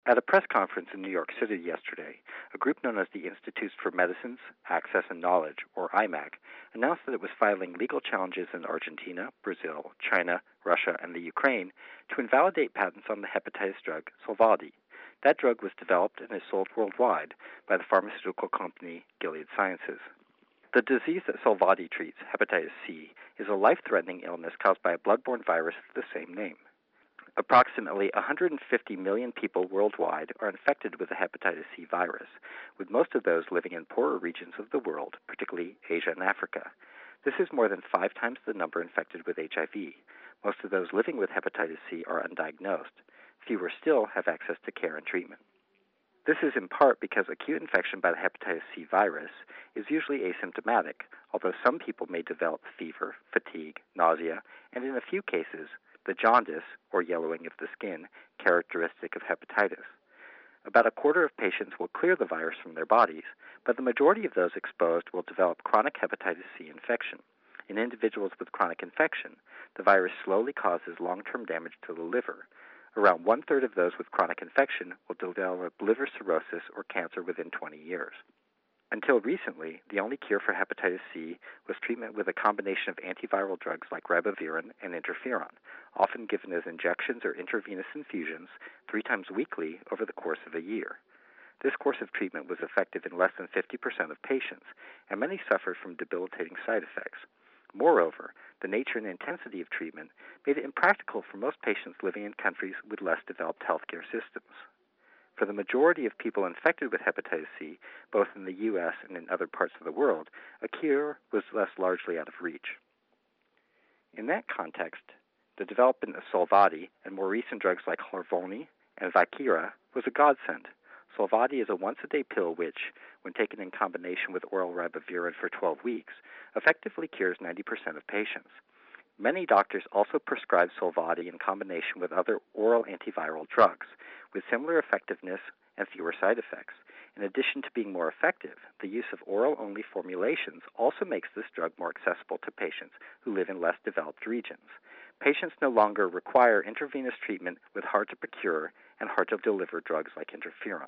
At a press conference in New York City yesterday, a group known as the Institutes for Medicines, Access and Knowledge, or IMAC, announced that it was filing legal challenges in Argentina, Brazil, China, Russia, and the Ukraine to invalidate patents on the hepatitis drug Sovaldi. That drug was developed and is sold worldwide by the pharmaceutical company Gilead Sciences. The disease that Sovaldi treats, hepatitis C, is a life-threatening illness caused by a blood-borne virus of the same name. Approximately 150 million people worldwide are infected with the hepatitis C virus, with most of those living in poorer regions of the world, particularly Asia and Africa. This is more than 5 times the number infected with HIV. Most of those living with hepatitis C are undiagnosed. Fewer still have access to care and treatment. This is in part because acute infection by the hepatitis C virus is usually asymptomatic, although some people may develop fever, fatigue, nausea, and in a few cases, the jaundice, or yellowing of the skin, characteristic of hepatitis. About a quarter of patients will clear the virus from their bodies, but the majority of those exposed will develop chronic hepatitis C infection. In individuals with chronic infection, the virus slowly causes long-term damage to the liver. Around one-third of those with chronic infection will develop liver cirrhosis or cancer within 20 years. Until recently, the only cure for hepatitis C was treatment with a combination of antiviral drugs like ribavirin and interferon, often given as injections or intravenous infusions 3 times weekly over the course of a year. This course of treatment was effective in less than 50% of patients, and many suffered from debilitating side effects. Moreover, the nature and intensity of treatment made it impractical for most patients living in countries with less developed healthcare systems. For the majority of people infected with hepatitis C, both in the U.S. and in other parts of the world, a cure was thus largely out of reach. In that context, the development of Sovaldi and more recent drugs like Harvoni and Viekira was a godsend. Sovaldi is a once-a-day pill which, when taken in combination with oral ribavirin for 12 weeks, effectively cures 90% of patients. Many doctors also prescribe Sovaldi in combination with other oral antiviral drugs, with similar effectiveness and fewer side effects. In addition to being more effective, the use of oral-only formulations also makes this drug more accessible to patients who live in less developed regions. Patients no longer require intravenous treatment with hard-to-procure and hard-to-deliver drugs like interferon.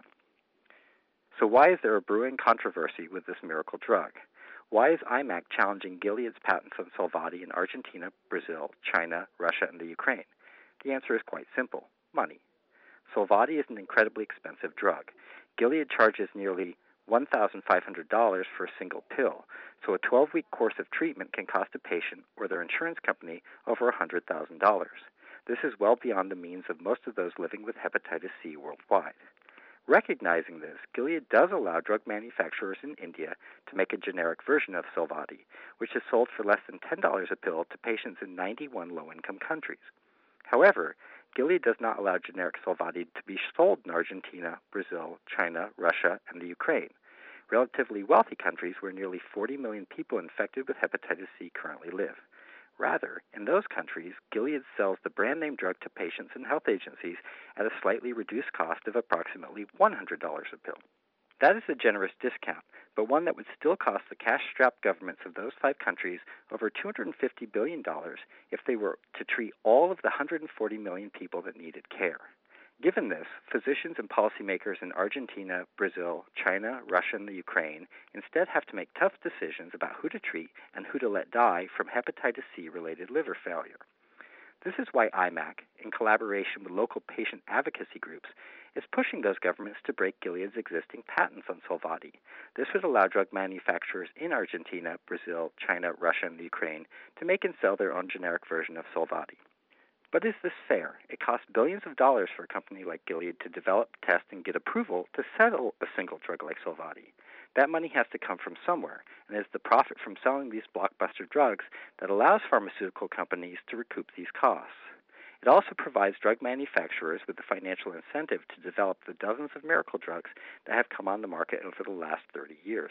So why is there a brewing controversy with this miracle drug? Why is IMAC challenging Gilead's patents on Sovaldi in Argentina, Brazil, China, Russia, and the Ukraine? The answer is quite simple: money. Sovaldi is an incredibly expensive drug. Gilead charges nearly $1,500 for a single pill, so a 12-week course of treatment can cost a patient or their insurance company over $100,000. This is well beyond the means of most of those living with hepatitis C worldwide. Recognizing this, Gilead does allow drug manufacturers in India to make a generic version of Sovaldi, which is sold for less than $10 a pill to patients in 91 low-income countries. However, Gilead does not allow generic Sovaldi to be sold in Argentina, Brazil, China, Russia, and the Ukraine, relatively wealthy countries where nearly 40 million people infected with hepatitis C currently live. Rather, in those countries, Gilead sells the brand-name drug to patients and health agencies at a slightly reduced cost of approximately $100 a pill. That is a generous discount, but one that would still cost the cash-strapped governments of those 5 countries over $250 billion if they were to treat all of the 140 million people that needed care. Given this, physicians and policymakers in Argentina, Brazil, China, Russia, and the Ukraine instead have to make tough decisions about who to treat and who to let die from hepatitis C-related liver failure. This is why IMAC, in collaboration with local patient advocacy groups, is pushing those governments to break Gilead's existing patents on Sovaldi. This would allow drug manufacturers in Argentina, Brazil, China, Russia, and the Ukraine to make and sell their own generic version of Sovaldi. But is this fair? It costs billions of dollars for a company like Gilead to develop, test, and get approval to sell a single drug like Sovaldi. That money has to come from somewhere, and it's the profit from selling these blockbuster drugs that allows pharmaceutical companies to recoup these costs. It also provides drug manufacturers with the financial incentive to develop the dozens of miracle drugs that have come on the market over the last 30 years.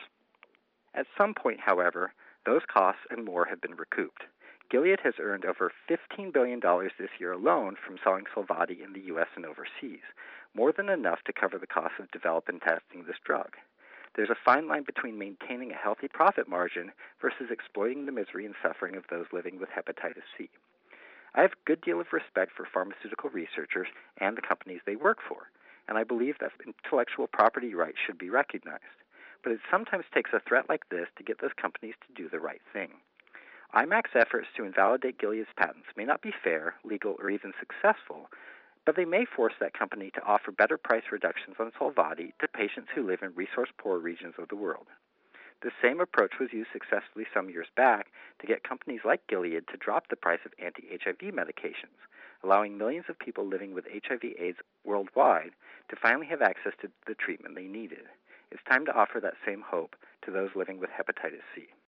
At some point, however, those costs and more have been recouped. Gilead has earned over $15 billion this year alone from selling Sovaldi in the U.S. and overseas, more than enough to cover the cost of developing and testing this drug. There's a fine line between maintaining a healthy profit margin versus exploiting the misery and suffering of those living with hepatitis C. I have a good deal of respect for pharmaceutical researchers and the companies they work for. and I believe that intellectual property rights should be recognized. But it sometimes takes a threat like this to get those companies to do the right thing. IMAC's efforts to invalidate Gilead's patents may not be fair, legal, or even successful, but they may force that company to offer better price reductions on Sovaldi to patients who live in resource-poor regions of the world. This same approach was used successfully some years back to get companies like Gilead to drop the price of anti-HIV medications, allowing millions of people living with HIV/AIDS worldwide to finally have access to the treatment they needed. It's time to offer that same hope to those living with hepatitis C.